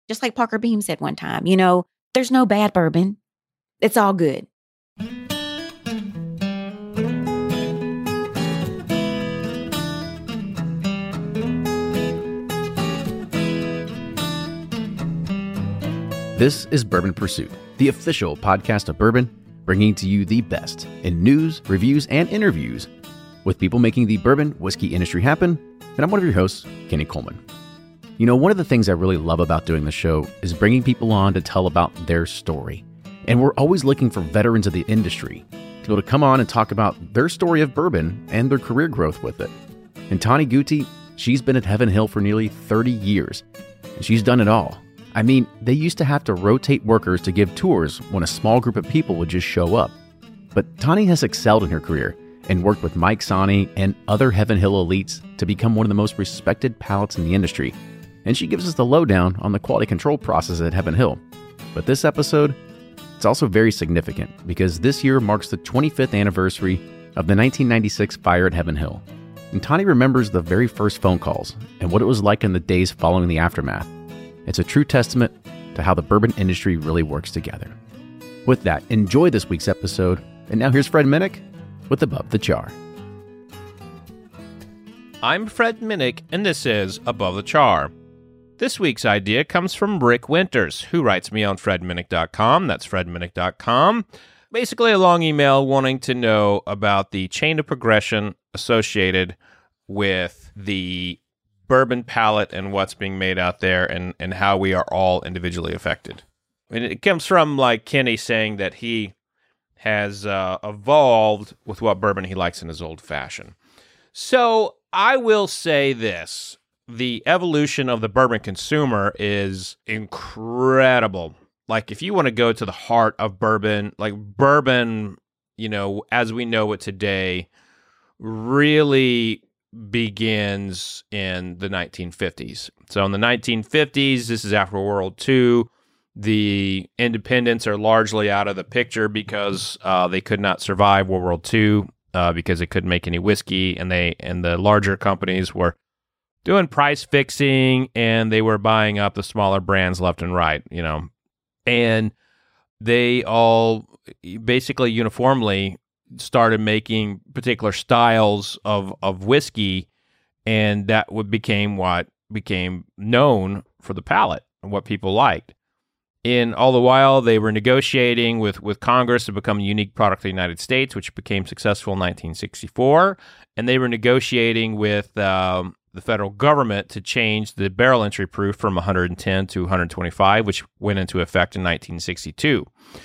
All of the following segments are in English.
Just like Parker Beam said one time, you know, there's no bad bourbon. It's all good. This is Bourbon Pursuit, the official podcast of bourbon, bringing to you the best in news, reviews, and interviews with people making the bourbon whiskey industry happen. And I'm one of your hosts, Kenny Coleman. You know, one of the things I really love about doing the show is bringing people on to tell about their story. And we're always looking for veterans of the industry to be able to come on and talk about their story of bourbon and their career growth with it. And Tani Guti, she's been at Heaven Hill for nearly 30 years, and she's done it all. I mean, they used to have to rotate workers to give tours when a small group of people would just show up. But Tani has excelled in her career and worked with Mike Sani and other Heaven Hill elites to become one of the most respected palates in the industry. And she gives us the lowdown on the quality control process at Heaven Hill. But this episode, it's also very significant because this year marks the 25th anniversary of the 1996 fire at Heaven Hill. And Tani remembers the very first phone calls and what it was like in the days following the aftermath. It's a true testament to how the bourbon industry really works together. With that, enjoy this week's episode. And now here's Fred Minnick with Above the Char. I'm Fred Minnick, and this is Above the Char. This week's idea comes from Rick Winters, who writes me on fredminnick.com. That's fredminnick.com. Basically a long email wanting to know about the chain of progression associated with the bourbon palate and what's being made out there and how we are all individually affected. And it comes from like Kenny saying that he has evolved with what bourbon he likes in his old fashioned. So I will say this. The evolution of the bourbon consumer is incredible. Like if you want to go to the heart of bourbon, like bourbon, you know, as we know it today, really begins in the 1950s. So in the 1950s, this is after World War II, the independents are largely out of the picture because they could not survive World War II because they couldn't make any whiskey, and the larger companies were doing price fixing, and they were buying up the smaller brands left and right, you know. And they all basically uniformly started making particular styles of whiskey, and that became what became known for the palate and what people liked. And all the while, they were negotiating with Congress to become a unique product of the United States, which became successful in 1964. And they were negotiating with the federal government to change the barrel entry proof from 110 to 125, which went into effect in 1962.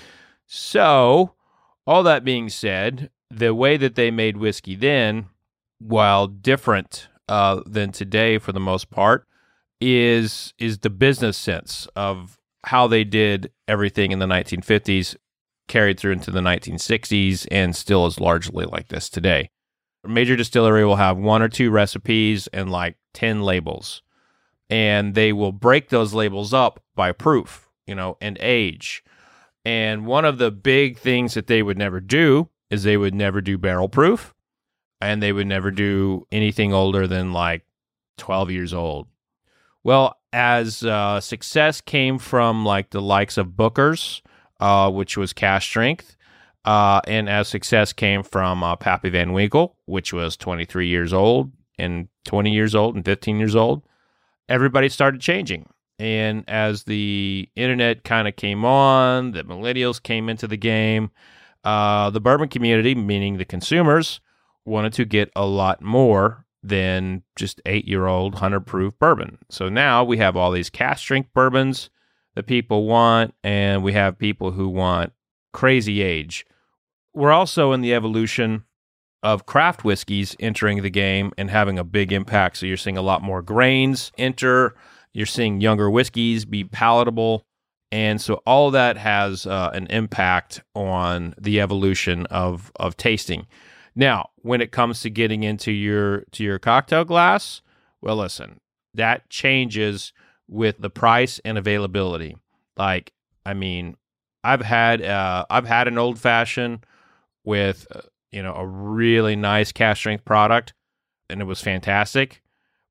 So all that being said, the way that they made whiskey then, while different than today for the most part, is the business sense of how they did everything in the 1950s carried through into the 1960s and still is largely like this today. A major distillery will have one or two recipes and like 10 labels, and they will break those labels up by proof, you know, and age. And one of the big things that they would never do is they would never do barrel proof, and they would never do anything older than like 12 years old. Well, as success came from like the likes of Booker's, which was cask strength, and as success came from Pappy Van Winkle, which was 23 years old and 20 years old and 15 years old, everybody started changing. And as the internet kind of came on, the millennials came into the game, the bourbon community, meaning the consumers, wanted to get a lot more than just 8-year-old 100 proof bourbon. So now we have all these cask strength bourbons that people want, and we have people who want crazy age. We're also in the evolution of craft whiskeys entering the game and having a big impact. So you're seeing a lot more grains enter. You're seeing younger whiskeys be palatable. And so all of that has an impact on the evolution of tasting. Now, when it comes to getting into your cocktail glass, well, listen, that changes with the price and availability. Like, I mean, I've had an old fashioned with a really nice cask strength product, and it was fantastic.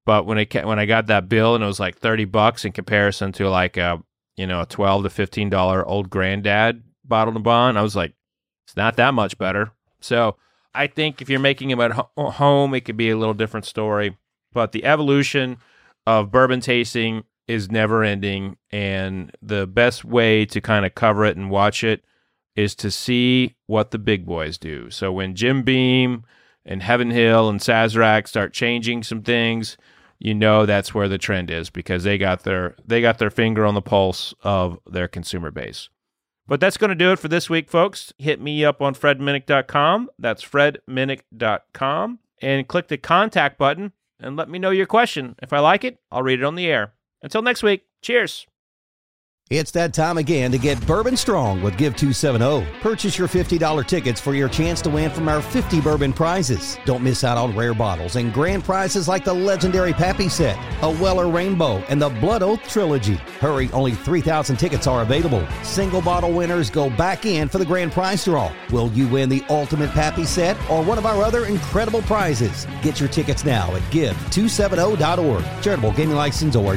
But when I got that bill and it was like $30 in comparison to like a $12 to $15 Old Granddad bottled and bond, I was like, it's not that much better. So I think if you're making them at home, it could be a little different story. But the evolution of bourbon tasting is never ending, and the best way to kind of cover it and watch it is to see what the big boys do. So when Jim Beam and Heaven Hill and Sazerac start changing some things, that's where the trend is, because they got their finger on the pulse of their consumer base. But that's going to do it for this week, folks. Hit me up on fredminnick.com. That's fredminnick.com. And click the contact button and let me know your question. If I like it, I'll read it on the air. Until next week, cheers. It's that time again to get Bourbon Strong with Give 270. Purchase your $50 tickets for your chance to win from our 50 bourbon prizes. Don't miss out on rare bottles and grand prizes like the legendary Pappy set, a Weller Rainbow, and the Blood Oath Trilogy. Hurry, only 3,000 tickets are available. Single bottle winners go back in for the grand prize draw. Will you win the ultimate Pappy set or one of our other incredible prizes? Get your tickets now at give270.org. Charitable Gaming License ORG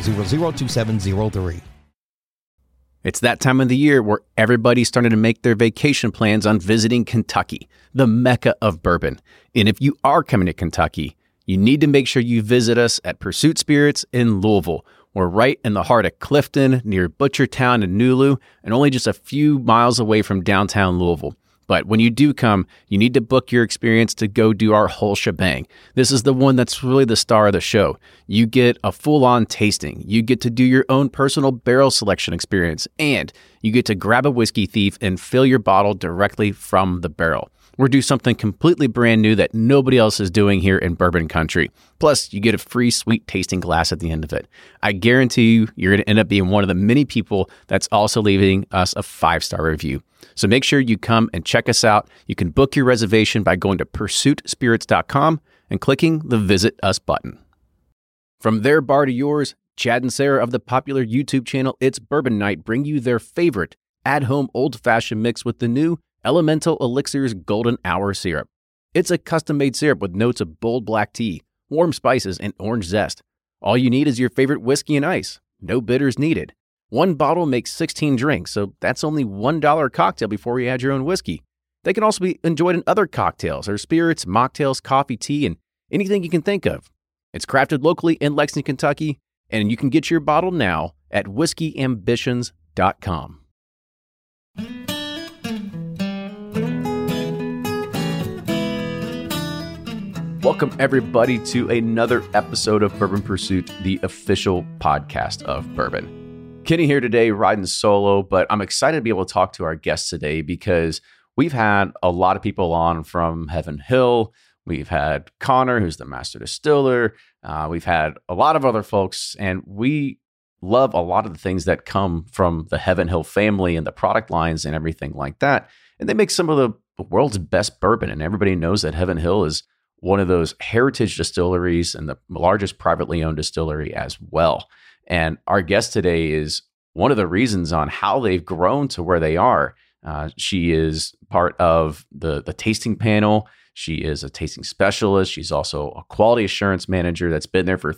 0002703. It's that time of the year where everybody's starting to make their vacation plans on visiting Kentucky, the mecca of bourbon. And if you are coming to Kentucky, you need to make sure you visit us at Pursuit Spirits in Louisville. We're right in the heart of Clifton, near Butchertown and Nulu, and only just a few miles away from downtown Louisville. But when you do come, you need to book your experience to go do our whole shebang. This is the one that's really the star of the show. You get a full-on tasting. You get to do your own personal barrel selection experience. And you get to grab a whiskey thief and fill your bottle directly from the barrel. We're doing something completely brand new that nobody else is doing here in bourbon country. Plus, you get a free sweet tasting glass at the end of it. I guarantee you're going to end up being one of the many people that's also leaving us a 5-star review. So make sure you come and check us out. You can book your reservation by going to pursuitspirits.com and clicking the Visit Us button. From their bar to yours, Chad and Sarah of the popular YouTube channel It's Bourbon Night bring you their favorite at-home old-fashioned mix with the new Elemental Elixir's Golden Hour Syrup. It's a custom-made syrup with notes of bold black tea, warm spices, and orange zest. All you need is your favorite whiskey and ice. No bitters needed. One bottle makes 16 drinks, so that's only $1 cocktail before you add your own whiskey. They can also be enjoyed in other cocktails or spirits, mocktails, coffee, tea, and anything you can think of. It's crafted locally in Lexington, Kentucky, and you can get your bottle now at whiskeyambitions.com. Welcome, everybody, to another episode of Bourbon Pursuit, the official podcast of bourbon. Kenny here today, riding solo, but I'm excited to be able to talk to our guests today because we've had a lot of people on from Heaven Hill. We've had Connor, who's the master distiller. We've had a lot of other folks, and we love a lot of the things that come from the Heaven Hill family and the product lines and everything like that. And they make some of the world's best bourbon, and everybody knows that Heaven Hill is one of those heritage distilleries and the largest privately owned distillery as well. And our guest today is one of the reasons on how they've grown to where they are. She is part of the tasting panel. She is a tasting specialist. She's also a quality assurance manager that's been there for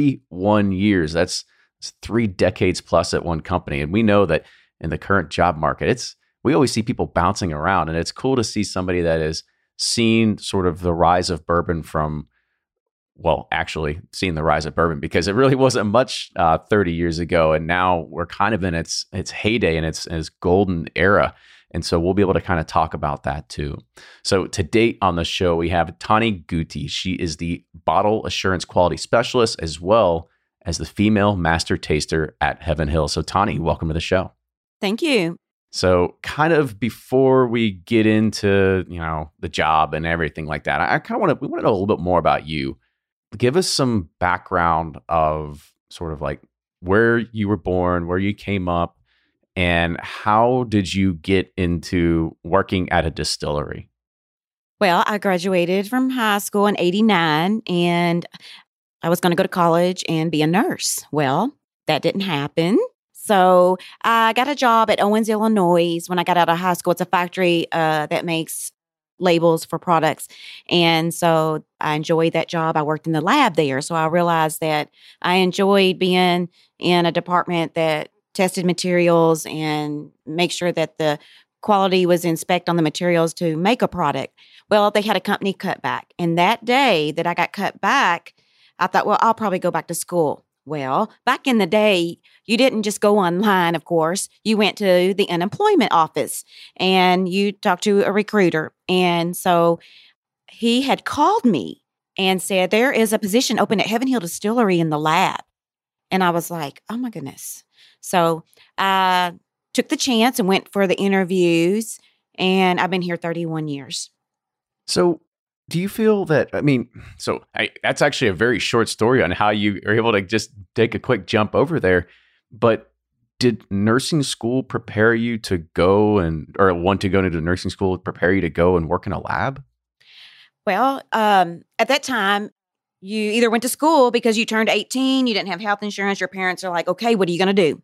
31 years. That's 3 decades plus at one company. And we know that in the current job market, we always see people bouncing around, and it's cool to see somebody that is seen sort of the rise of bourbon from, well, actually seeing the rise of bourbon, because it really wasn't much 30 years ago. And now we're kind of in its heyday and its golden era. And so we'll be able to kind of talk about that too. So to date on the show, we have Tani Guti. She is the bottle assurance quality specialist as well as the female master taster at Heaven Hill. So Tani, welcome to the show. Thank you. So kind of before we get into, the job and everything like that, I kind of want to know a little bit more about you. Give us some background of sort of like where you were born, where you came up, and how did you get into working at a distillery? Well, I graduated from high school in 89, and I was going to go to college and be a nurse. Well, that didn't happen. So I got a job at Owens, Illinois when I got out of high school. It's a factory that makes labels for products. And so I enjoyed that job. I worked in the lab there. So I realized that I enjoyed being in a department that tested materials and make sure that the quality was inspect on the materials to make a product. Well, they had a company cutback. And that day that I got cut back, I thought, well, I'll probably go back to school. Well, back in the day, you didn't just go online, of course. You went to the unemployment office and you talked to a recruiter. And so he had called me and said, there is a position open at Heaven Hill Distillery in the lab. And I was like, oh my goodness. So I took the chance and went for the interviews, and I've been here 31 years. So do you feel that, that's actually a very short story on how you are able to just take a quick jump over there. But did nursing school prepare you to go or want to go into nursing school, prepare you to go and work in a lab? Well, at that time, you either went to school because you turned 18, you didn't have health insurance. Your parents are like, okay, what are you going to do?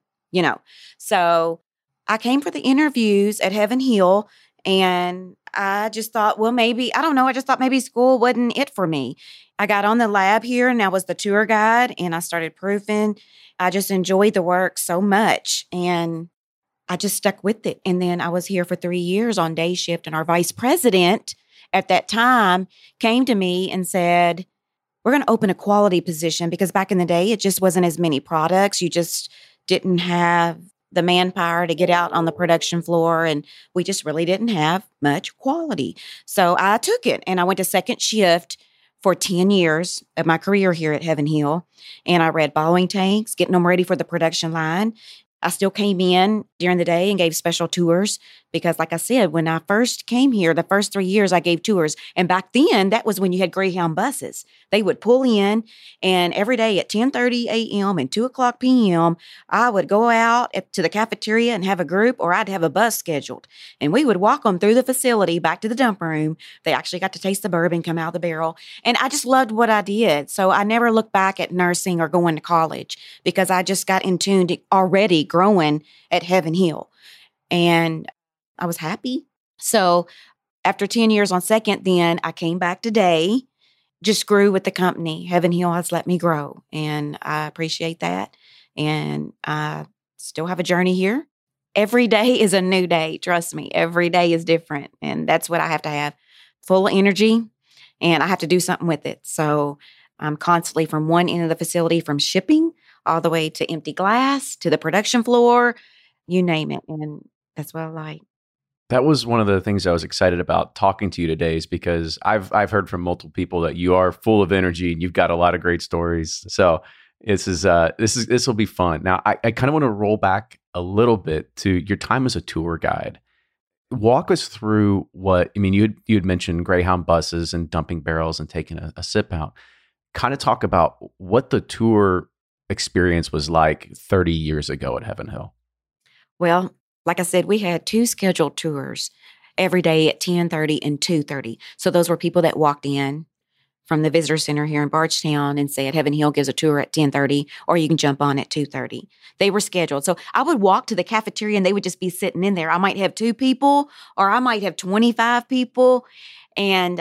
So I came for the interviews at Heaven Hill, and I just thought, well, maybe, I don't know. I just thought maybe school wasn't it for me. I got on the lab here and I was the tour guide and I started proofing. I just enjoyed the work so much and I just stuck with it. And then I was here for 3 years on day shift, and our vice president at that time came to me and said, we're going to open a quality position, because back in the day, it just wasn't as many products. You just didn't have the manpower to get out on the production floor, and we just really didn't have much quality. So I took it and I went to second shift for 10 years of my career here at Heaven Hill. And I read bottling tanks, getting them ready for the production line. I still came in during the day and gave special tours because, like I said, when I first came here, the first 3 years I gave tours. And back then, that was when you had Greyhound buses. They would pull in, and every day at 10:30 a.m. and 2 o'clock p.m., I would go out to the cafeteria and have a group, or I'd have a bus scheduled. And we would walk them through the facility back to the dump room. They actually got to taste the bourbon come out of the barrel. And I just loved what I did. So I never looked back at nursing or going to college, because I just got in tune to already growing at Heaven Hill. And I was happy. So after 10 years on second, then I came back today, just grew with the company. Heaven Hill has let me grow, and I appreciate that. And I still have a journey here. Every day is a new day. Trust me, every day is different. And that's what I have to have, full of energy, and I have to do something with it. So I'm constantly from one end of the facility, from shipping all the way to empty glass, to the production floor, you name it. And that's what I like. That was one of the things I was excited about talking to you today, is because I've heard from multiple people that you are full of energy and you've got a lot of great stories. So this will be fun. Now, I kind of want to roll back a little bit to your time as a tour guide. Walk us through you had mentioned Greyhound buses and dumping barrels and taking a sip out. Kind of talk about what the tour experience was like 30 years ago at Heaven Hill. Well, like I said, we had 2 scheduled tours every day at 10:30 and 2:30. So those were people that walked in from the visitor center here in Bardstown and said, Heaven Hill gives a tour at 10:30, or you can jump on at 2:30. They were scheduled. So I would walk to the cafeteria and they would just be sitting in there. I might have 2 people, or I might have 25 people. And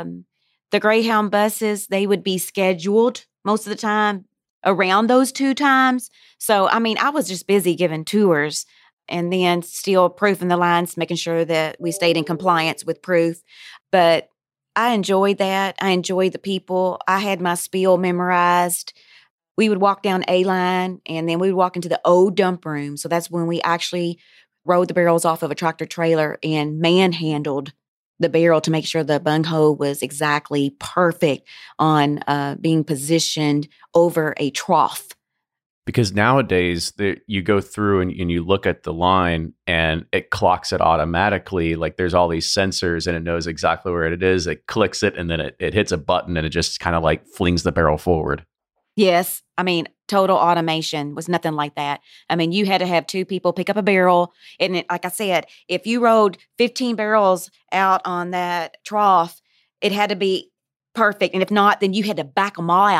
the Greyhound buses, they would be scheduled most of the time around those 2 times. So, I was just busy giving tours, and then still proofing the lines, making sure that we stayed in compliance with proof. But I enjoyed that. I enjoyed the people. I had my spiel memorized. We would walk down A line, and then we would walk into the old dump room. So that's when we actually rode the barrels off of a tractor trailer and manhandled the barrel to make sure the bunghole was exactly perfect on being positioned over a trough. Because nowadays you go through and you look at the line and it clocks it automatically. Like there's all these sensors and it knows exactly where it is. It clicks it and then it hits a button and it just kind of like flings the barrel forward. Yes. Total automation was nothing like that. You had to have 2 people pick up a barrel. And like I said, if you rode 15 barrels out on that trough, it had to be perfect. And if not, then you had to back them all out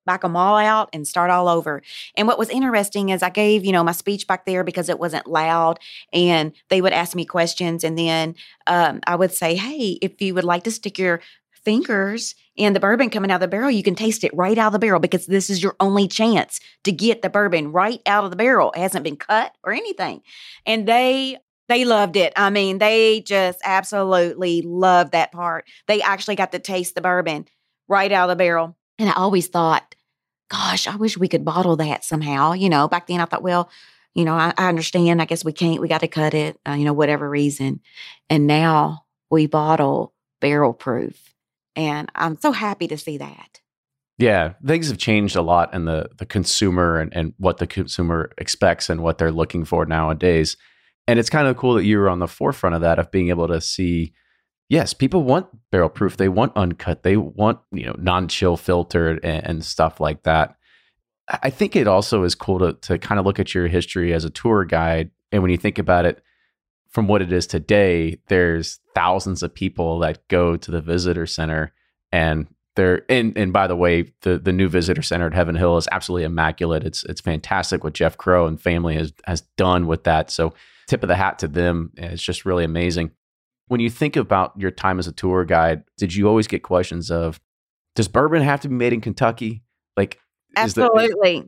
back them all out and start all over. And what was interesting is I gave, my speech back there because it wasn't loud, and they would ask me questions. And then I would say, hey, if you would like to stick your fingers in the bourbon coming out of the barrel, you can taste it right out of the barrel, because this is your only chance to get the bourbon right out of the barrel. It hasn't been cut or anything. And they loved it. I mean, they just absolutely loved that part. They actually got to taste the bourbon right out of the barrel. And I always thought, gosh, I wish we could bottle that somehow. Back then I thought, well, I understand. I guess we can't. We got to cut it, whatever reason. And now we bottle barrel proof. And I'm so happy to see that. Yeah, things have changed a lot in the consumer and what the consumer expects and what they're looking for nowadays. And it's kind of cool that you were on the forefront of that, of being able to see, yes, people want barrel proof. They want uncut. They want, non-chill filtered and stuff like that. I think it also is cool to kind of look at your history as a tour guide. And when you think about it from what it is today, there's thousands of people that go to the visitor center, and and by the way, the new visitor center at Heaven Hill is absolutely immaculate. It's fantastic what Jeff Crow and family has done with that. So tip of the hat to them. It's just really amazing. When you think about your time as a tour guide, did you always get questions of, does bourbon have to be made in Kentucky? Like, absolutely.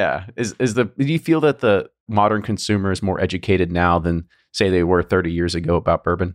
Do you feel that the modern consumer is more educated now than say they were 30 years ago about bourbon?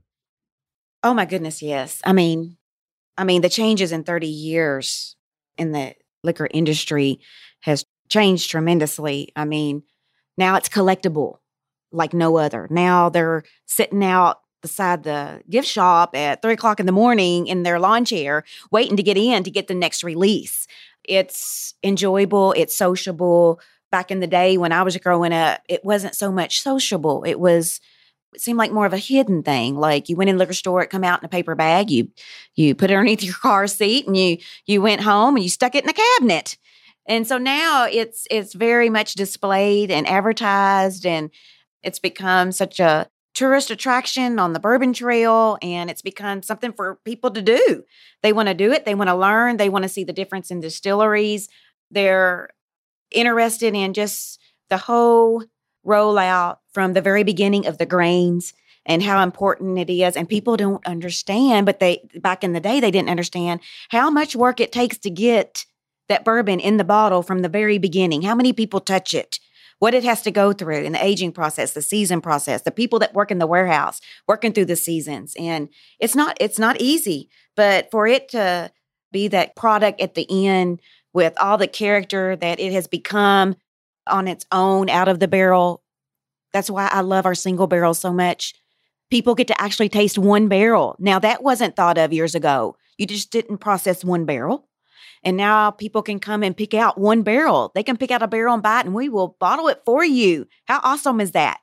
Oh my goodness, yes. I mean, the changes in 30 years in the liquor industry has changed tremendously. I mean, now it's collectible like no other. Now they're sitting out beside the gift shop at 3:00 in the morning in their lawn chair, waiting to get in to get the next release. It's enjoyable. It's sociable. Back in the day when I was growing up, it wasn't so much sociable. It seemed like more of a hidden thing. Like you went in the liquor store, it come out in a paper bag. You put it underneath your car seat, and you went home and you stuck it in the cabinet. And so now it's very much displayed and advertised, and it's become such a tourist attraction on the Bourbon Trail, and it's become something for people to do. They want to do it. They want to learn. They want to see the difference in distilleries. They're interested in just the whole rollout from the very beginning of the grains and how important it is. And people don't understand, but back in the day, they didn't understand how much work it takes to get that bourbon in the bottle from the very beginning. How many people touch it? What it has to go through in the aging process, the season process, the people that work in the warehouse, working through the seasons. And it's not easy, but for it to be that product at the end with all the character that it has become on its own out of the barrel, that's why I love our single barrel so much. People get to actually taste one barrel. Now, that wasn't thought of years ago. You just didn't process one barrel. And now people can come and pick out one barrel. They can pick out a barrel and buy it, and we will bottle it for you. How awesome is that?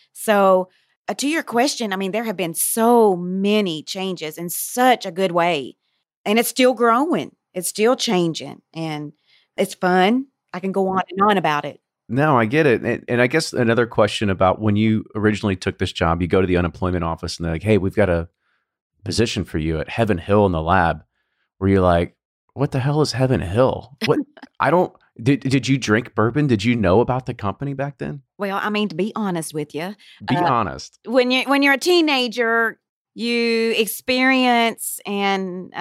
So to your question, I mean, there have been so many changes in such a good way, and it's still growing. It's still changing, and it's fun. I can go on and on about it. No, I get it. And I guess another question about when you originally took this job, you go to the unemployment office and they're like, hey, we've got a position for you at Heaven Hill in the lab. Where you're like, what the hell is Heaven Hill? What? Did you drink bourbon? Did you know about the company back then? Well, I mean, to be honest with you. Be honest. When you're a teenager, you experience and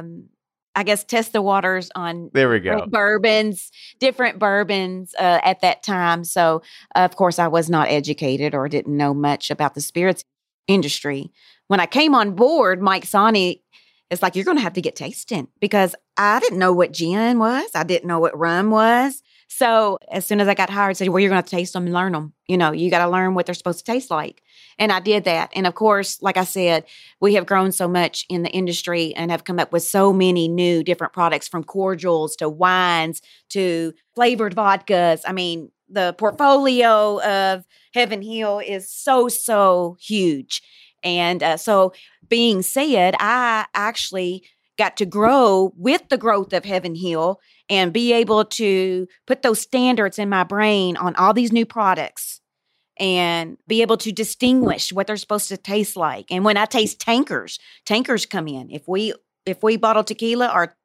I guess test the waters on there we go. different bourbons at that time. So, of course, I was not educated or didn't know much about the spirits industry. When I came on board, Mike Sani is like, you're going to have to get tasting, because I didn't know what gin was. I didn't know what rum was. So as soon as I got hired, I said, well, you're going to taste them and learn them. You got to learn what they're supposed to taste like. And I did that. And of course, like I said, we have grown so much in the industry and have come up with so many new different products, from cordials to wines to flavored vodkas. I mean, the portfolio of Heaven Hill is so huge. And so being said, I actually got to grow with the growth of Heaven Hill and be able to put those standards in my brain on all these new products and be able to distinguish what they're supposed to taste like. And when I taste tankers come in. If we bottle tequila, our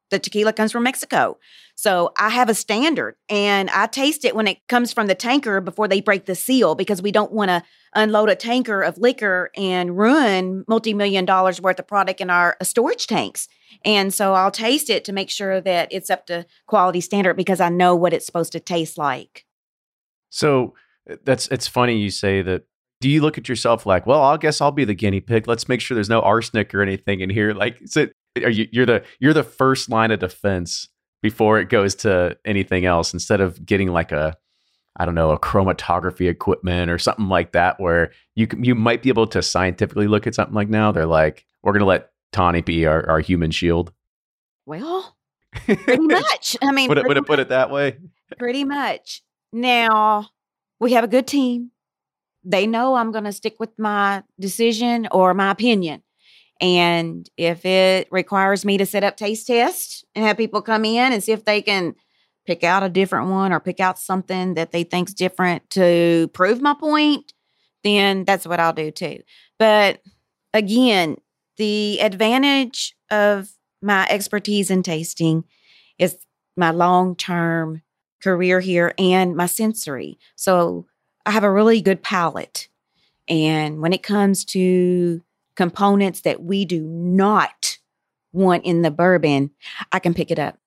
the tequila comes from Mexico. So I have a standard, and I taste it when it comes from the tanker before they break the seal, because we don't want to unload a tanker of liquor and ruin multi-million dollars worth of product in our storage tanks. And so I'll taste it to make sure that it's up to quality standard, because I know what it's supposed to taste like. So it's funny you say that. Do you look at yourself like, well, I guess I'll be the guinea pig. Let's make sure there's no arsenic or anything in here. Like, you're the first line of defense before it goes to anything else, instead of getting like a chromatography equipment or something like that, where you might be able to scientifically look at something like, now they're like, we're going to let Tawny be our human shield. Well, pretty much. I mean, would it put it that way? Pretty much. Now, we have a good team. They know I'm going to stick with my decision or my opinion. And if it requires me to set up taste tests and have people come in and see if they can pick out a different one or pick out something that they think's different to prove my point, then that's what I'll do too. But again, the advantage of my expertise in tasting is my long-term career here and my sensory. So I have a really good palate. And when it comes to components that we do not want in the bourbon, I can pick it up.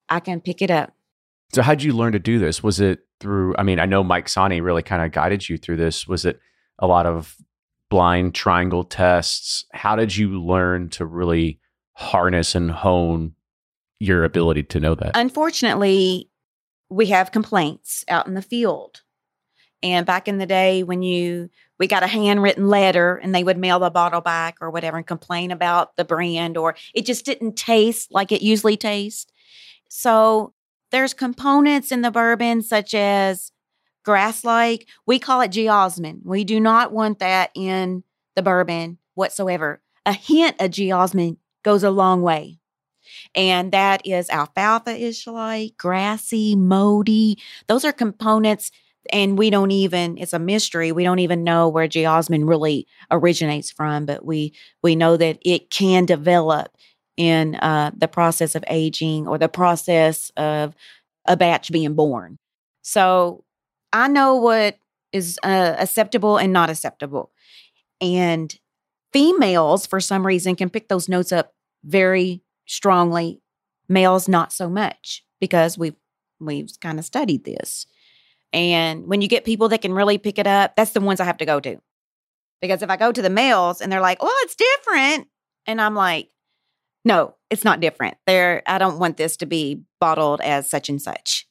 So how'd you learn to do this? Was it through, I know Mike Sani really kind of guided you through this. Was it a lot of blind triangle tests? How did you learn to really harness and hone your ability to know that? Unfortunately, we have complaints out in the field. And back in the day when we got a handwritten letter and they would mail the bottle back or whatever and complain about the brand, or it just didn't taste like it usually tastes. So there's components in the bourbon such as grass-like. We call it geosmin. We do not want that in the bourbon whatsoever. A hint of geosmin goes a long way. And that is alfalfa-ish like, grassy, moldy. Those are components. And it's a mystery. We don't even know where geosmin really originates from, but we know that it can develop in the process of aging or the process of a batch being born. So I know what is acceptable and not acceptable. And females, for some reason, can pick those notes up very strongly. Males, not so much, because we've kind of studied this. And when you get people that can really pick it up, that's the ones I have to go to. Because if I go to the males and they're like, well, it's different. And I'm like, no, it's not different. I don't want this to be bottled as such and such,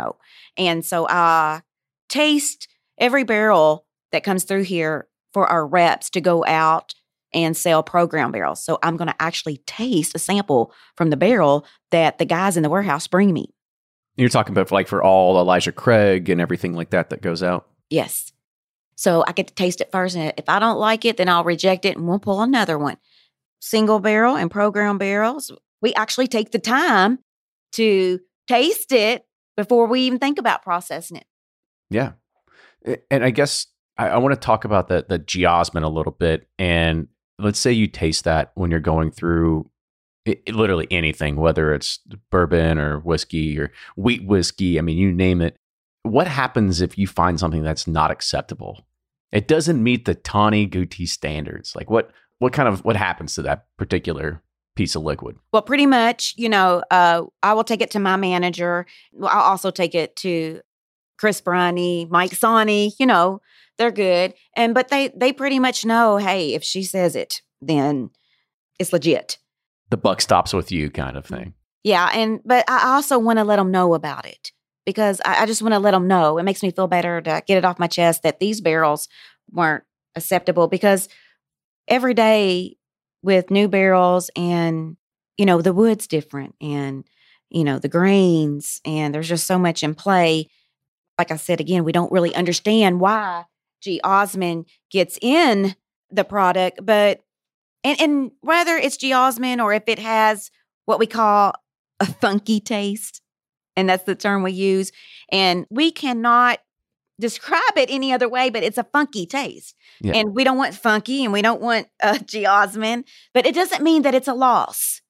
And so I taste every barrel that comes through here for our reps to go out and sell program barrels. So I'm going to actually taste a sample from the barrel that the guys in the warehouse bring me. You're talking about for all Elijah Craig and everything like that goes out? Yes. So I get to taste it first. And if I don't like it, then I'll reject it and we'll pull another one. Single barrel and program barrels, we actually take the time to taste it before we even think about processing it. Yeah. And I guess I want to talk about the geosmin a little bit. And let's say you taste that when you're going through literally anything, whether it's bourbon or whiskey or wheat whiskey, you name it. What happens if you find something that's not acceptable? It doesn't meet the Tawny Guti standards. Like what happens to that particular piece of liquid? Well, pretty much, I will take it to my manager. I'll also take it to Chris Briney, Mike Sani, they're good. But they pretty much know, hey, if she says it, then it's legit. The buck stops with you kind of thing. Yeah. But I also want to let them know about it, because I just want to let them know. It makes me feel better to get it off my chest that these barrels weren't acceptable, because every day with new barrels and, the wood's different and, the grains, and there's just so much in play. Like I said, again, we don't really understand why geosmin gets in the product, but And whether it's geosmin or if it has what we call a funky taste, and that's the term we use, and we cannot describe it any other way, but it's a funky taste. Yeah. And we don't want funky and we don't want geosmin, but it doesn't mean that it's a loss.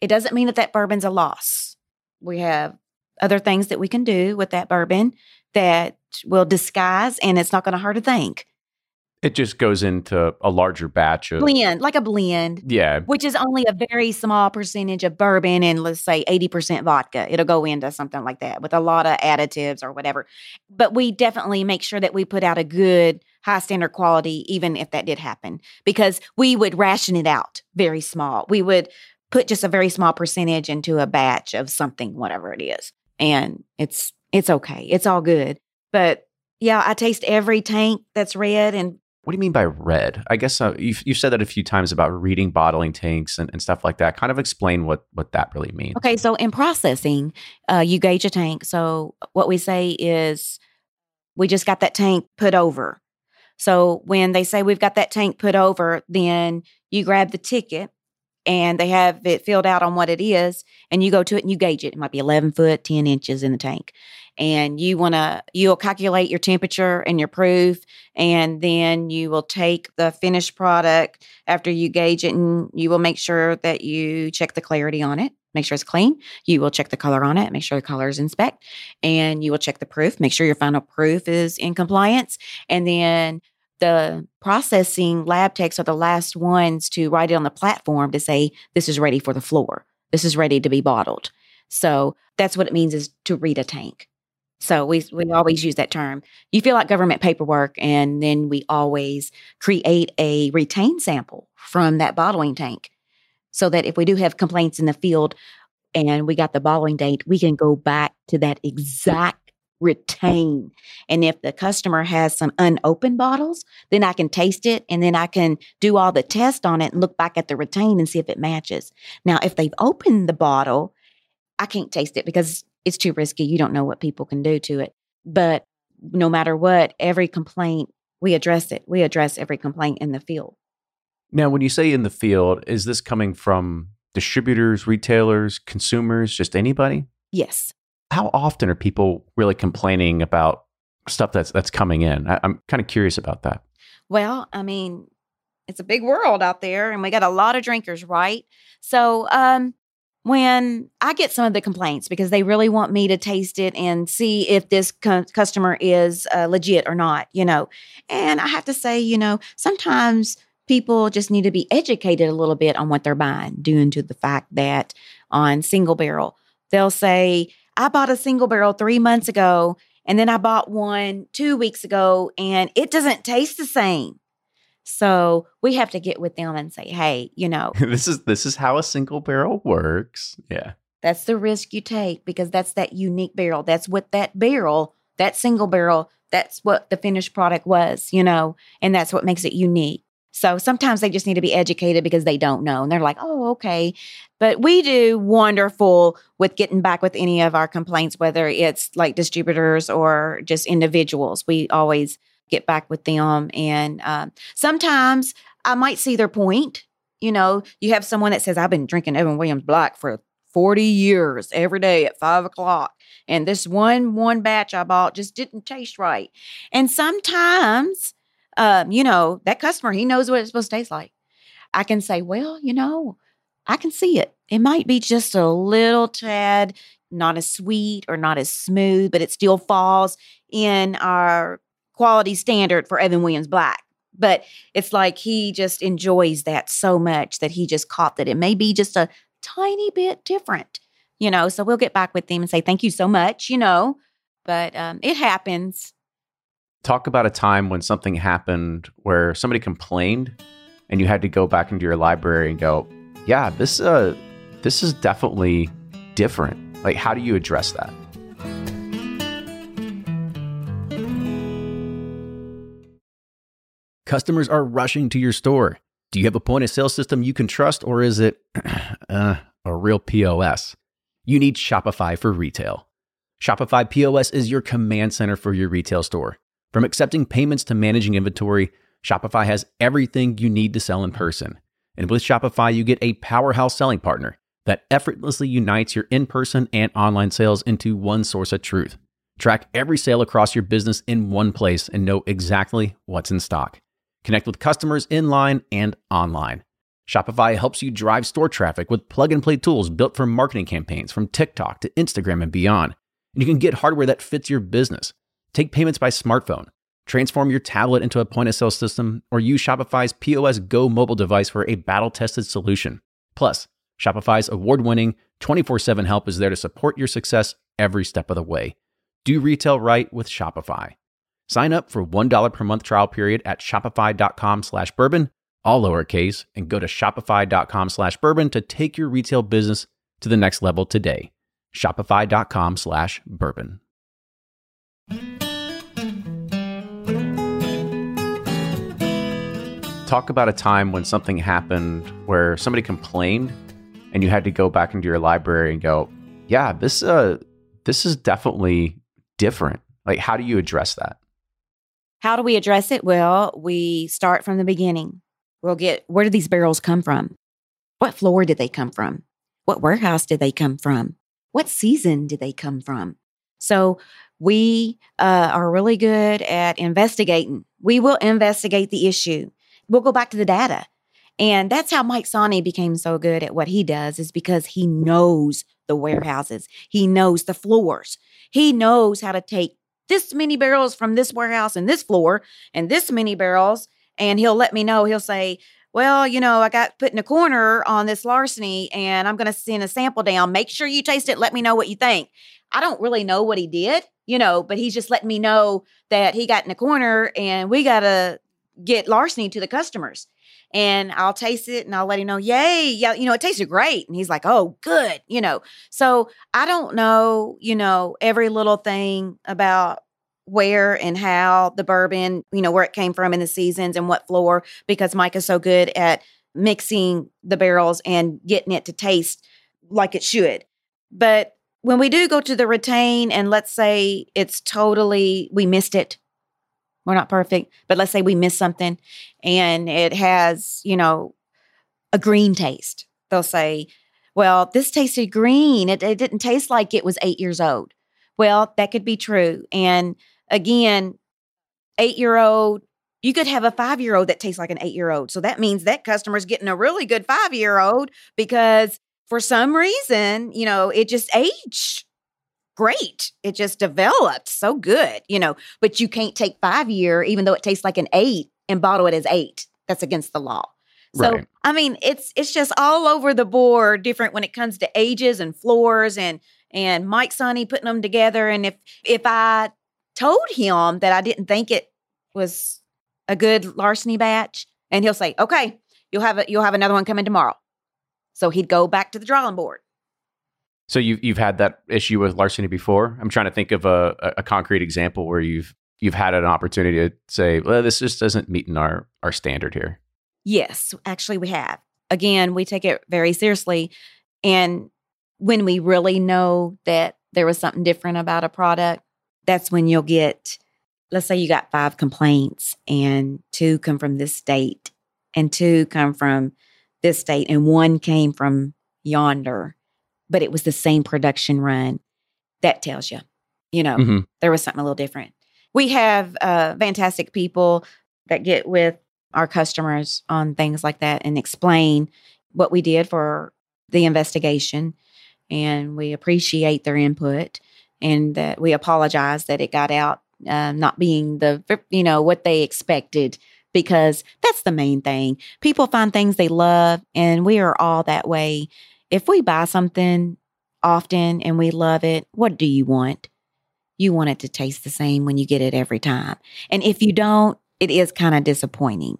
it doesn't mean that that bourbon's a loss. We have other things that we can do with that bourbon that will disguise, and it's not going to hurt a thing. It just goes into a larger batch of Blend, like a blend. Yeah. Which is only a very small percentage of bourbon and let's say 80% vodka. It'll go into something like that with a lot of additives or whatever. But we definitely make sure that we put out a good high standard quality, even if that did happen, because we would ration it out very small. We would put just a very small percentage into a batch of something, whatever it is. And it's okay. It's all good. But yeah, I taste every tank that's red. And what do you mean by red? I guess you've said that a few times about reading bottling tanks and stuff like that. Kind of explain what that really means. Okay, so in processing, you gauge a tank. So what we say is we just got that tank put over. So when they say we've got that tank put over, then you grab the ticket and they have it filled out on what it is, and you go to it and you gauge it. It might be 11 foot, 10 inches in the tank. And you'll calculate your temperature and your proof, and then you will take the finished product after you gauge it, and you will make sure that you check the clarity on it, make sure it's clean. You will check the color on it, make sure the color is inspect, and you will check the proof, make sure your final proof is in compliance. And then the processing lab techs are the last ones to write it on the platform to say, this is ready for the floor. This is ready to be bottled. So that's what it means, is to read a tank. So we always use that term. You feel like government paperwork, and then we always create a retained sample from that bottling tank so that if we do have complaints in the field and we got the bottling date, we can go back to that exact retain. And if the customer has some unopened bottles, then I can taste it, and then I can do all the tests on it and look back at the retain and see if it matches. Now, if they've opened the bottle, I can't taste it because it's too risky. You don't know what people can do to it. But no matter what, every complaint, we address it. We address every complaint in the field. Now, when you say in the field, is this coming from distributors, retailers, consumers, just anybody? Yes. How often are people really complaining about stuff that's coming in? I'm kind of curious about that. Well, I mean, it's a big world out there, and we got a lot of drinkers, right? So when I get some of the complaints, because they really want me to taste it and see if this customer is legit or not, and I have to say, sometimes people just need to be educated a little bit on what they're buying, due to the fact that on single barrel, they'll say, I bought a single barrel 3 months ago, and then I bought one 2 weeks ago, and it doesn't taste the same. So we have to get with them and say, hey, this is how a single barrel works. Yeah. That's the risk you take, because that's that unique barrel. That's what that barrel, that single barrel, that's what the finished product was, and that's what makes it unique. So sometimes they just need to be educated because they don't know. And they're like, oh, okay. But we do wonderful with getting back with any of our complaints, whether it's like distributors or just individuals. We always get back with them. And sometimes I might see their point. You have someone that says, I've been drinking Evan Williams Black for 40 years every day at 5:00. And this one batch I bought just didn't taste right. And sometimes, that customer, he knows what it's supposed to taste like. I can say, well, I can see it. It might be just a little tad, not as sweet or not as smooth, but it still falls in our quality standard for Evan Williams Black. But it's like he just enjoys that so much that he just caught that it may be just a tiny bit different, so we'll get back with them and say, thank you so much, but it happens. Talk about a time when something happened where somebody complained and you had to go back into your library and go, yeah, this is definitely different. Like, how do you address that? Customers are rushing to your store. Do you have a point of sale system you can trust, or is it a real POS? You need Shopify for retail. Shopify POS is your command center for your retail store. From accepting payments to managing inventory, Shopify has everything you need to sell in person. And with Shopify, you get a powerhouse selling partner that effortlessly unites your in-person and online sales into one source of truth. Track every sale across your business in one place and know exactly what's in stock. Connect with customers in line and online. Shopify helps you drive store traffic with plug-and-play tools built for marketing campaigns from TikTok to Instagram and beyond. And you can get hardware that fits your business. Take payments by smartphone, transform your tablet into a point-of-sale system, or use Shopify's POS Go mobile device for a battle-tested solution. Plus, Shopify's award-winning 24/7 help is there to support your success every step of the way. Do retail right with Shopify. Sign up for $1 per month trial period at shopify.com/bourbon, all lowercase, and go to shopify.com/bourbon to take your retail business to the next level today. Shopify.com/bourbon. Talk about a time when something happened where somebody complained and you had to go back into your library and go, yeah, this is definitely different. Like, how do you address that? How do we address it? Well, we start from the beginning. We'll get, where did these barrels come from? What floor did they come from? What warehouse did they come from? What season did they come from? So we are really good at investigating. We will investigate the issue. We'll go back to the data. And that's how Mike Sani became so good at what he does, is because he knows the warehouses. He knows the floors. He knows how to take this many barrels from this warehouse and this floor and this many barrels. And he'll let me know. He'll say, well, I got put in a corner on this larceny and I'm going to send a sample down. Make sure you taste it. Let me know what you think. I don't really know what he did, but he's just letting me know that he got in a corner and we got to get larceny to the customers. And I'll taste it and I'll let him know, yay, yeah, it tasted great. And he's like, oh, good, So I don't know, every little thing about where and how the bourbon, where it came from in the seasons and what floor, because Mike is so good at mixing the barrels and getting it to taste like it should. But when we do go to the retain and let's say we missed it. We're not perfect, but let's say we missed something and it has, a green taste. They'll say, well, this tasted green. It didn't taste like it was 8 years old. Well, that could be true. And again, 8-year-old, you could have a 5-year-old that tastes like an 8-year-old. So that means that customer's getting a really good 5-year-old because for some reason, it just aged great. It just developed so good, but you can't take 5-year, even though it tastes like an 8 and bottle it as 8. That's against the law. So, Right. I mean, it's just all over the board different when it comes to ages and floors and Mike Sani putting them together. And if I told him that I didn't think it was a good larceny batch, and he'll say, okay, you'll have another one coming tomorrow. So he'd go back to the drawing board. So you've had that issue with larceny before? I'm trying to think of a concrete example where you've had an opportunity to say, well, this just doesn't meet in our standard here. Yes, actually we have. Again, we take it very seriously. And when we really know that there was something different about a product, that's when you'll get, let's say you got 5 complaints and 2 come from this state and 2 come from this state and 1 came from yonder, but it was the same production run. That tells you, there was something a little different. We have fantastic people that get with our customers on things like that and explain what we did for the investigation. And we appreciate their input and that we apologize that it got out not being what they expected, because that's the main thing. People find things they love, and we are all that way. If we buy something often and we love it, what do you want? You want it to taste the same when you get it every time. And if you don't, it is kind of disappointing.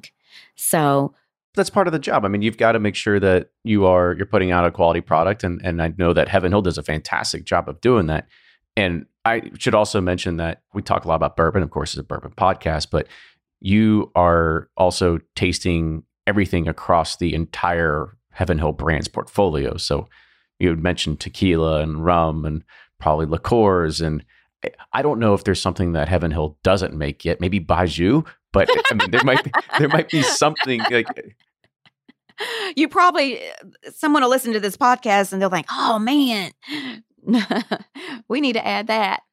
So that's part of the job. I mean, you've got to make sure that you're putting out a quality product. And I know that Heaven Hill does a fantastic job of doing that. And I should also mention that we talk a lot about bourbon. Of course, it's a bourbon podcast, but you are also tasting everything across the entire Heaven Hill brands portfolio. So you had mentioned tequila and rum and probably liqueurs. And I don't know if there's something that Heaven Hill doesn't make yet, maybe Baijiu, but I mean, there might be something like. You probably, someone will listen to this podcast and they'll think, oh man, we need to add that.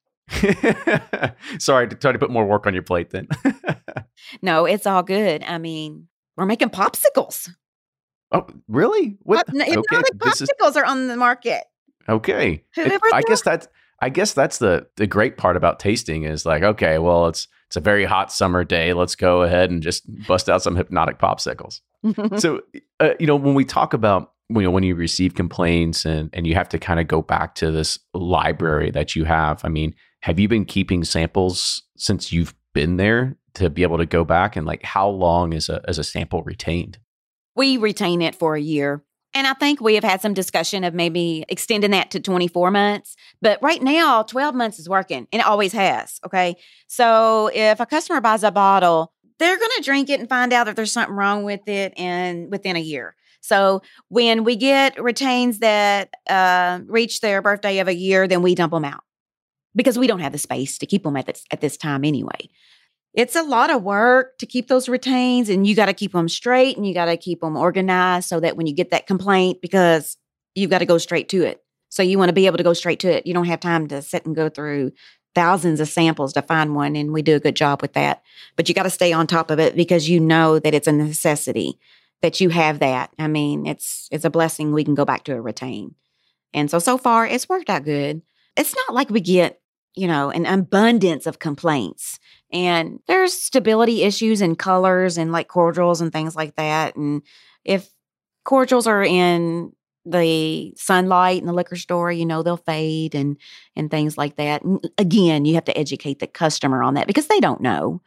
Sorry to try to put more work on your plate then. No, it's all good. I mean, we're making popsicles. Oh, really? What? Hypnotic popsicles are on the market. Okay. Whoever I guess that's the great part about tasting is like, okay, well, it's a very hot summer day. Let's go ahead and just bust out some hypnotic popsicles. So, when we talk about, when you receive complaints and you have to kind of go back to this library that you have, I mean, have you been keeping samples since you've been there to be able to go back, and like how long is a sample retained? We retain it for a year. And I think we have had some discussion of maybe extending that to 24 months. But right now, 12 months is working, and it always has. Okay. So if a customer buys a bottle, they're going to drink it and find out if there's something wrong with it within a year. So when we get retains that reach their birthday of a year, then we dump them out because we don't have the space to keep them at this time anyway. It's a lot of work to keep those retains, and you got to keep them straight and you got to keep them organized so that when you get that complaint, because you've got to go straight to it. So you want to be able to go straight to it. You don't have time to sit and go through thousands of samples to find one, and we do a good job with that. But you got to stay on top of it because you know that it's a necessity that you have that. I mean, it's a blessing we can go back to a retain. And so far, it's worked out good. It's not like we get, an abundance of complaints. And there's stability issues in colors and like cordials and things like that. And if cordials are in the sunlight in the liquor store, they'll fade and things like that. And again, you have to educate the customer on that because they don't know.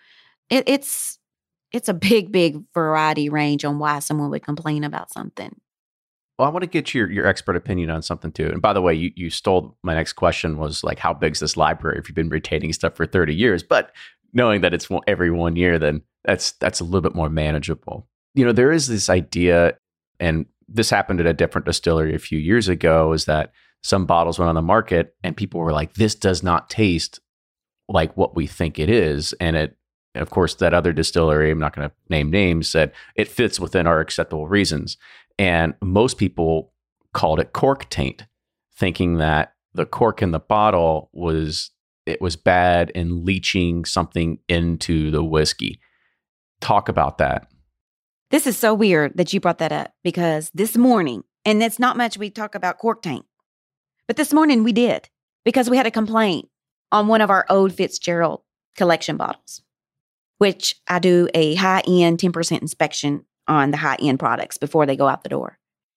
It's a big variety range on why someone would complain about something. Well, I want to get your expert opinion on something too. And by the way, you stole my next question, was like, how big's this library if you've been retaining stuff for 30 years? But knowing that it's every 1 year, then that's a little bit more manageable. There is this idea, and this happened at a different distillery a few years ago, is that some bottles went on the market and people were like, this does not taste like what we think it is. And of course, that other distillery, I'm not going to name names, said it fits within our acceptable reasons. And most people called it cork taint, thinking that the cork in the bottle was bad and leaching something into the whiskey. Talk about that. This is so weird that you brought that up because this morning, and it's not much we talk about cork taint, but this morning we did because we had a complaint on one of our old Fitzgerald collection bottles, which I do a high-end 10% inspection on the high-end products before they go out the door.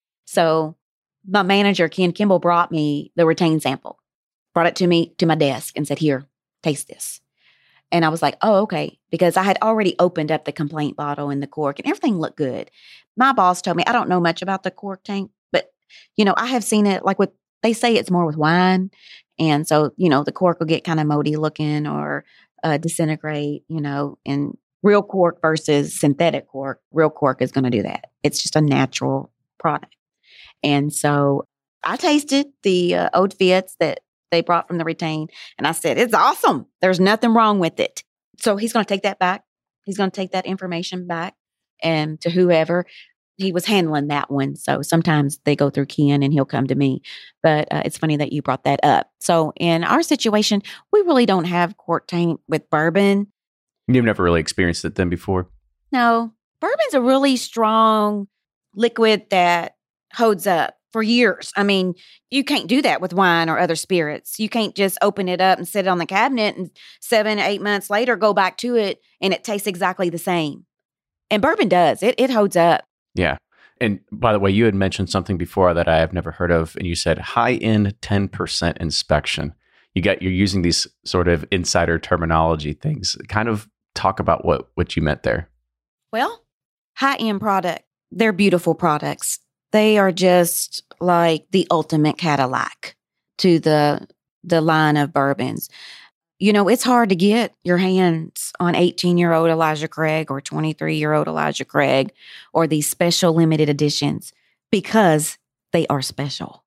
So my manager, Ken Kimball, brought me the retain sample, brought it to me to my desk and said, here, taste this. And I was like, oh, okay, because I had already opened up the complaint bottle and the cork and everything looked good. My boss told me, I don't know much about the cork tank, but, I have seen it like they say it's more with wine. And so, the cork will get kind of moldy looking or disintegrate, and real cork versus synthetic cork. Real cork is going to do that. It's just a natural product. And so I tasted the Old Fitz that they brought from the retain, and I said, it's awesome. There's nothing wrong with it. So he's going to take that back. He's going to take that information back and to whoever he was handling that one. So sometimes they go through Ken and he'll come to me. But it's funny that you brought that up. So in our situation, we really don't have cork taint with bourbon. You've never really experienced it then before? No. Bourbon's a really strong liquid that holds up for years. I mean, you can't do that with wine or other spirits. You can't just open it up and sit it on the cabinet and 7 to 8 months later go back to it and it tastes exactly the same. And bourbon does. It holds up. Yeah. And by the way, you had mentioned something before that I have never heard of, and you said high-end 10% inspection. You're using these sort of insider terminology things. Kind of talk about what you meant there. Well, high-end product, they're beautiful products. They are just like the ultimate Cadillac to the line of bourbons. It's hard to get your hands on 18-year-old Elijah Craig or 23-year-old Elijah Craig or these special limited editions because they are special.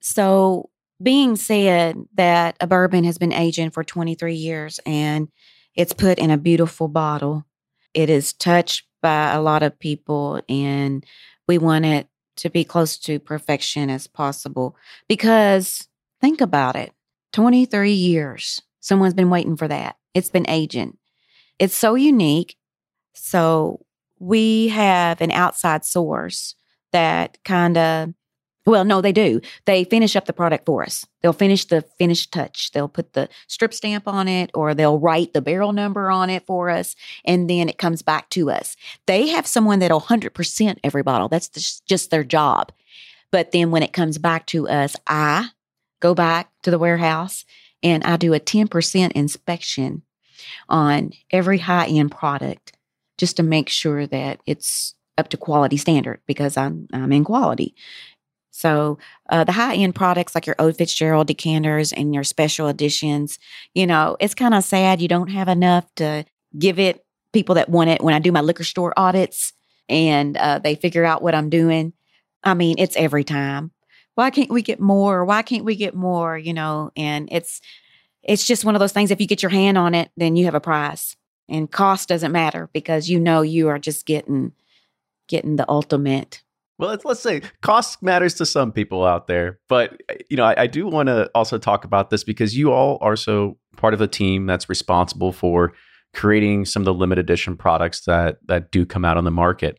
So being said that a bourbon has been aging for 23 years and it's put in a beautiful bottle, it is touched by a lot of people, and we want it to be close to perfection as possible because think about it, 23 years. Someone's been waiting for that. It's been aging. It's so unique. So we have an outside source that kind of, well, no, they do. They finish up the product for us. They'll finish the finished touch. They'll put the strip stamp on it, or they'll write the barrel number on it for us, and then it comes back to us. They have someone that'll 100% every bottle. That's just their job. But then when it comes back to us, I go back to the warehouse and I do a 10% inspection on every high-end product just to make sure that it's up to quality standard, because I'm in quality. So the high-end products like your Old Fitzgerald decanters and your special editions, it's kind of sad you don't have enough to give it people that want it. When I do my liquor store audits and they figure out what I'm doing, I mean, it's every time. Why can't we get more? Why can't we get more? And it's just one of those things. If you get your hand on it, then you have a prize. And cost doesn't matter, because you are just getting the ultimate. Well, let's say cost matters to some people out there, but I do want to also talk about this because you all are so part of a team that's responsible for creating some of the limited edition products that do come out on the market,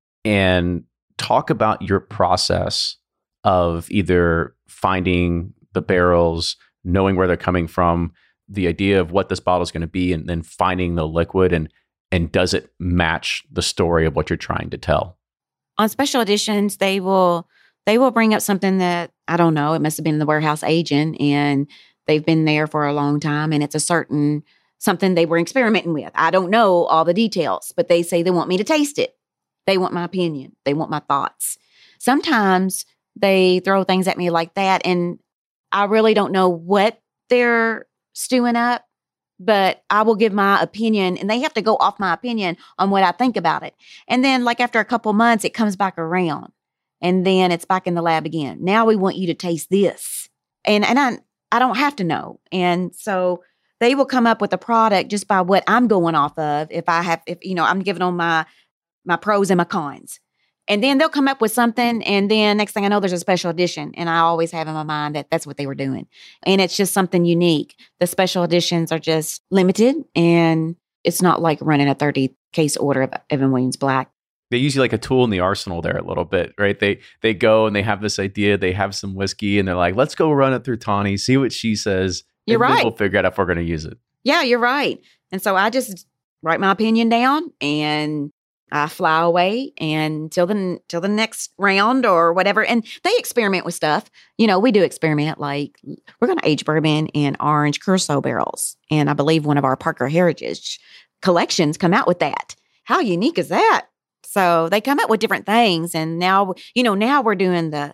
and talk about your process of either finding the barrels, knowing where they're coming from, the idea of what this bottle is going to be, and then finding the liquid, and does it match the story of what you're trying to tell? On special editions, they will bring up something that, I don't know, it must have been the warehouse agent and they've been there for a long time, and it's something they were experimenting with. I don't know all the details, but they say they want me to taste it. They want my opinion. They want my thoughts. Sometimes they throw things at me like that, and I really don't know what they're stewing up, but I will give my opinion, and they have to go off my opinion on what I think about it. And then like after a couple months, it comes back around, and then it's back in the lab again. Now we want you to taste this. And I don't have to know. And so they will come up with a product just by what I'm going off of. If I'm giving them my pros and my cons. And then they'll come up with something, and then next thing I know, there's a special edition. And I always have in my mind that that's what they were doing. And it's just something unique. The special editions are just limited, and it's not like running a 30-case order of Evan Williams Black. They use you like a tool in the arsenal there a little bit, right? They go and they have this idea, they have some whiskey, and they're like, let's go run it through Tawny, see what she says. You're right. We'll figure out if we're going to use it. Yeah, you're right. And so I just write my opinion down, and I fly away and till the next round or whatever. And they experiment with stuff. We do experiment. Like, we're going to age bourbon in orange Curacao barrels. And I believe one of our Parker Heritage collections come out with that. How unique is that? So they come up with different things. And now we're doing the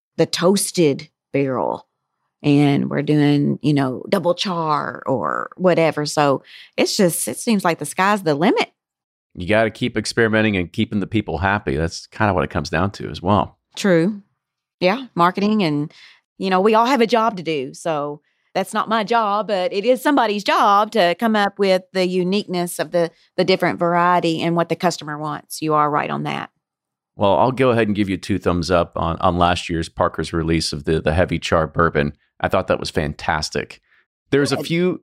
toasted barrel, and we're doing, double char or whatever. So it seems like the sky's the limit. You got to keep experimenting and keeping the people happy. That's kind of what it comes down to as well. True. Yeah. Marketing. And, we all have a job to do. So that's not my job, but it is somebody's job to come up with the uniqueness of the different variety and what the customer wants. You are right on that. Well, I'll go ahead and give you 2 thumbs up on last year's Parker's release of the Heavy Char bourbon. I thought that was fantastic. There's a few,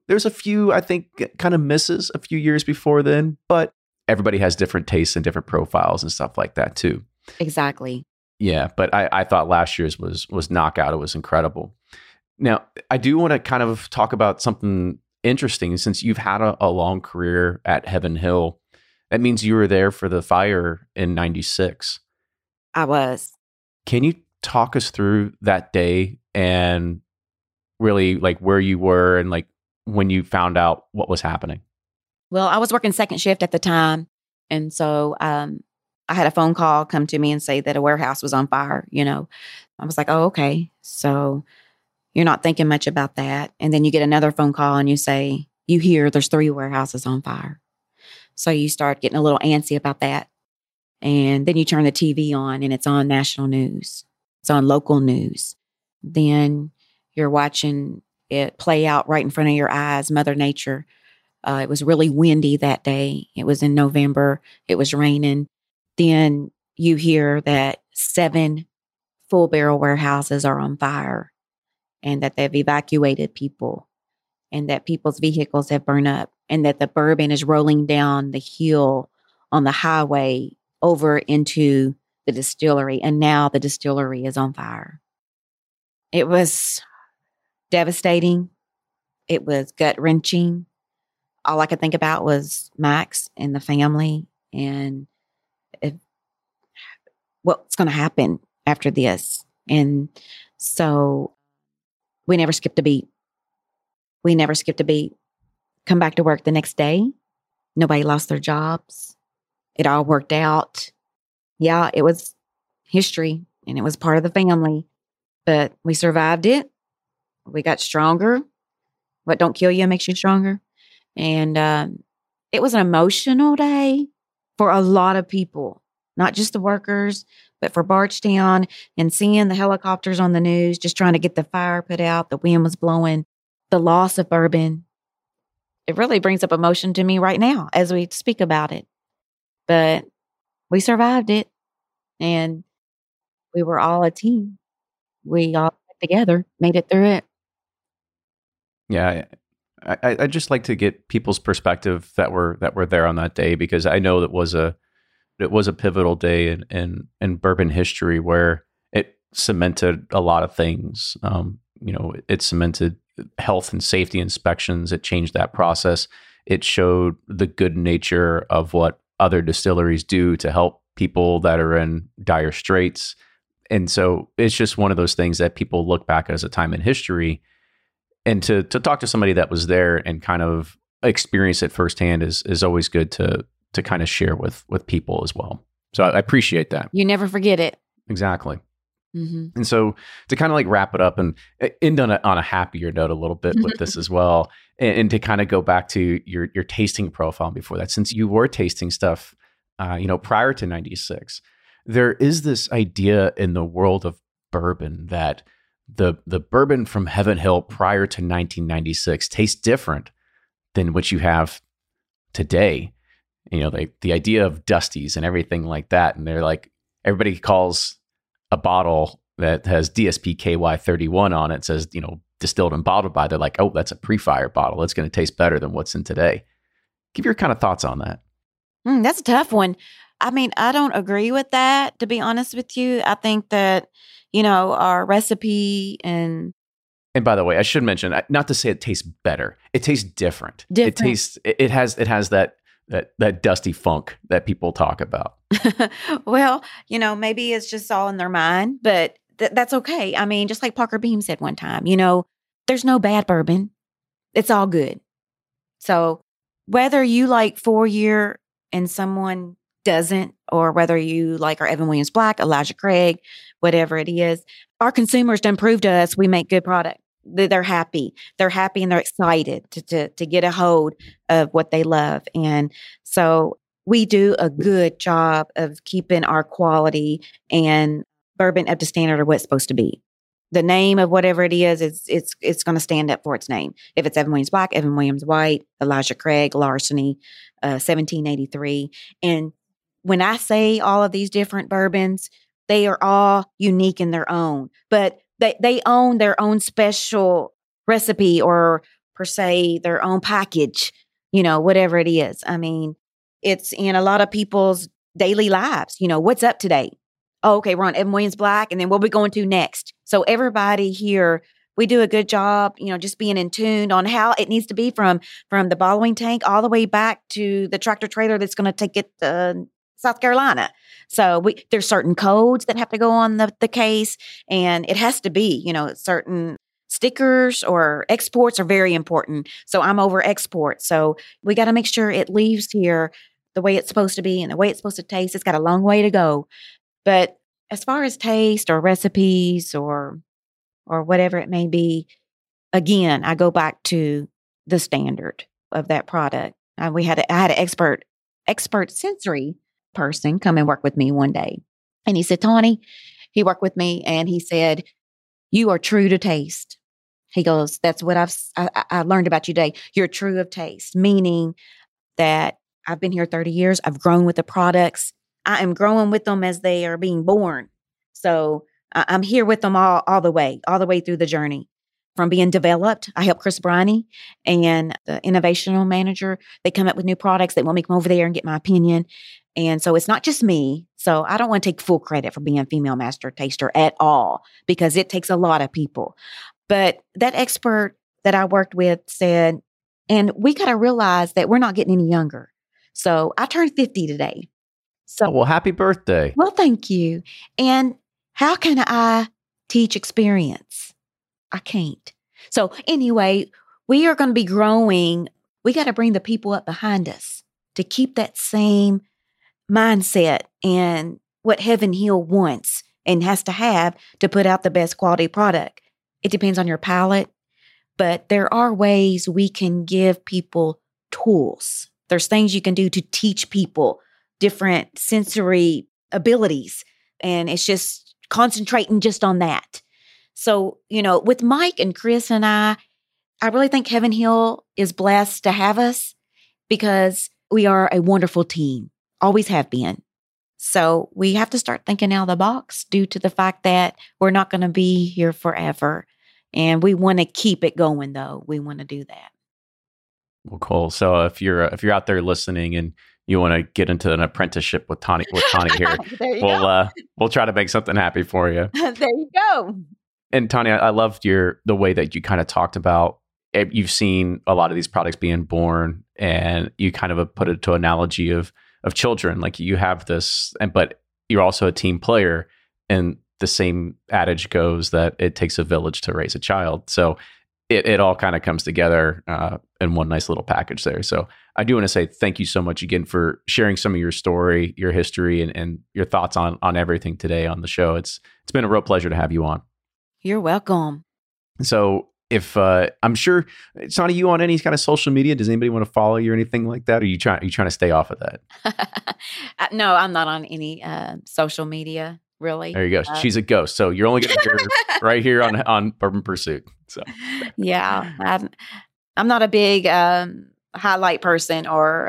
I think, kind of misses a few years before then, but everybody has different tastes and different profiles and stuff like that too. Exactly. Yeah, but I thought last year's was knockout. It was incredible. Now, I do want to kind of talk about something interesting. Since you've had a long career at Heaven Hill, that means you were there for the fire in 96. I was. Can you talk us through that day and really like where you were and like when you found out what was happening? Well, I was working second shift at the time. And so I had a phone call come to me and say that a warehouse was on fire. I was like, oh, okay. So you're not thinking much about that. And then you get another phone call and you hear there's 3 warehouses on fire. So you start getting a little antsy about that. And then you turn the TV on and it's on national news. It's on local news. Then you're watching it play out right in front of your eyes, Mother Nature. It was really windy that day. It was in November. It was raining. Then you hear that 7 full barrel warehouses are on fire and that they've evacuated people and that people's vehicles have burned up and that the bourbon is rolling down the hill on the highway over into the distillery. And now the distillery is on fire. It was devastating. It was gut-wrenching. All I could think about was Max and the family and what's going to happen after this. And so we never skipped a beat. Come back to work the next day. Nobody lost their jobs. It all worked out. Yeah, it was history and it was part of the family, but we survived it. We got stronger. What don't kill you makes you stronger. And it was an emotional day for a lot of people, not just the workers, but for Bardstown, and seeing the helicopters on the news, just trying to get the fire put out. The wind was blowing. The loss of bourbon. It really brings up emotion to me right now as we speak about it. But we survived it, and we were all a team. We all together made it through it. Yeah, I just like to get people's perspective that were there on that day, because I know it was a pivotal day in bourbon history where it cemented a lot of things. It cemented health and safety inspections. It changed that process. It showed the good nature of what other distilleries do to help people that are in dire straits. And so it's just one of those things that people look back as a time in history. And to talk to somebody that was there and kind of experience it firsthand is always good to kind of share with people as well. So I appreciate that. You never forget it. Exactly. Mm-hmm. And so to kind of like wrap it up and end on a happier note a little bit with this as well, and to kind of go back to your tasting profile before that, since you were tasting stuff, prior to 96, there is this idea in the world of bourbon that the bourbon from Heaven Hill prior to 1996 tastes different than what you have today. The idea of Dusties and everything like that. And they're like, everybody calls a bottle that has DSP KY 31 on it, says, distilled and bottled by, they're like, oh, that's a pre-fire bottle. It's going to taste better than what's in today. Give your kind of thoughts on that. That's a tough one. I mean, I don't agree with that, to be honest with you. I think that, our recipe and by the way, I should mention, not to say it tastes better. It tastes different. It has that dusty funk that people talk about. Well, maybe it's just all in their mind, but that's okay. I mean, just like Parker Beam said one time, there's no bad bourbon. It's all good. So whether you like 4-year and someone doesn't, or whether you like our Evan Williams Black, Elijah Craig, whatever it is, our consumers done prove to us we make good product. They're happy. They're happy and they're excited to get a hold of what they love. And so we do a good job of keeping our quality and bourbon up to standard of what it's supposed to be. The name of whatever it is, it's going to stand up for its name. If it's Evan Williams Black, Evan Williams White, Elijah Craig, Larceny, 1783. And when I say all of these different bourbons, they are all unique in their own, but they own their own special recipe or per se their own package, whatever it is. I mean, it's in a lot of people's daily lives. What's up today? Oh, okay, we're on Evan Williams Black, and then what are we going to next? So everybody here, we do a good job, just being in tune on how it needs to be from the bottling tank all the way back to the tractor trailer that's going to take it to South Carolina. So there's certain codes that have to go on the case, and it has to be, certain stickers or exports are very important. So I'm over export. So we got to make sure it leaves here the way it's supposed to be and the way it's supposed to taste. It's got a long way to go. But as far as taste or recipes or whatever it may be, again, I go back to the standard of that product. I had an expert sensory person come and work with me one day. And he said, Tawny, he worked with me and he said, you are true to taste. He goes, that's what I learned about you today. You're true of taste, meaning that I've been here 30 years. I've grown with the products. I am growing with them as they are being born. So I'm here with them all the way through the journey. From being developed, I help Chris Briney and the innovational manager. They come up with new products. They want me to come over there and get my opinion. And so it's not just me. So I don't want to take full credit for being female master taster at all, because it takes a lot of people. But that expert that I worked with said, and we got to realize that we're not getting any younger. So I turned 50 today. So, well, happy birthday. Well, thank you. And how can I teach experience? I can't. So anyway, we are going to be growing. We got to bring the people up behind us to keep that same mindset and what Heaven Hill wants and has to have to put out the best quality product. It depends on your palate, but there are ways we can give people tools. There's things you can do to teach people different sensory abilities, and it's just concentrating just on that. So, with Mike and Chris and I really think Heaven Hill is blessed to have us because we are a wonderful team. Always have been. So we have to start thinking out of the box due to the fact that we're not going to be here forever. And we want to keep it going, though. We want to do that. Well, cool. So if you're out there listening and you want to get into an apprenticeship with Tani here, we'll try to make something happy for you. There you go. And Tani, I loved the way that you kind of talked about, you've seen a lot of these products being born, and you kind of put it to an analogy of children. Like you have this, but you're also a team player, and the same adage goes that it takes a village to raise a child. So it all kind of comes together in one nice little package there. So I do want to say thank you so much again for sharing some of your story, your history, and your thoughts on everything today on the show. It's been a real pleasure to have you on. You're welcome. So if I'm sure, Tani, you on any kind of social media? Does anybody want to follow you or anything like that? Or are you trying to stay off of that? No, I'm not on any social media, really. There you go. She's a ghost. So you're only going to hear her right here on Bourbon Pursuit. So yeah, I'm not a big highlight person or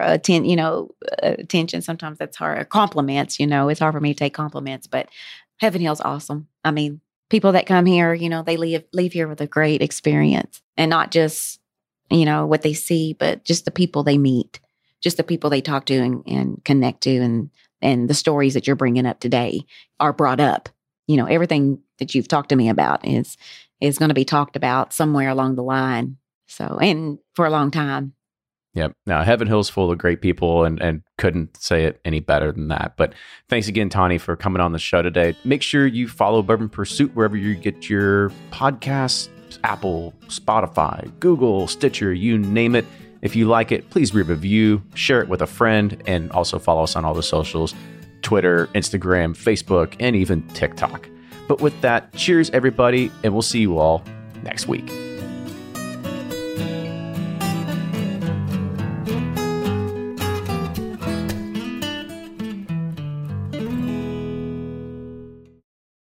attention. Sometimes that's hard. Compliments, it's hard for me to take compliments. But Heaven Hill's awesome. I mean, people that come here, they leave here with a great experience, and not just, what they see, but just the people they meet, just the people they talk to and connect to, and the stories that you're bringing up today are brought up. Everything that you've talked to me about is going to be talked about somewhere along the line. So, and for a long time. Yep. Now, Heaven Hill's full of great people, and couldn't say it any better than that. But thanks again, Tani, for coming on the show today. Make sure you follow Bourbon Pursuit wherever you get your podcasts, Apple, Spotify, Google, Stitcher, you name it. If you like it, please leave a review, share it with a friend, and also follow us on all the socials, Twitter, Instagram, Facebook, and even TikTok. But with that, cheers, everybody, and we'll see you all next week.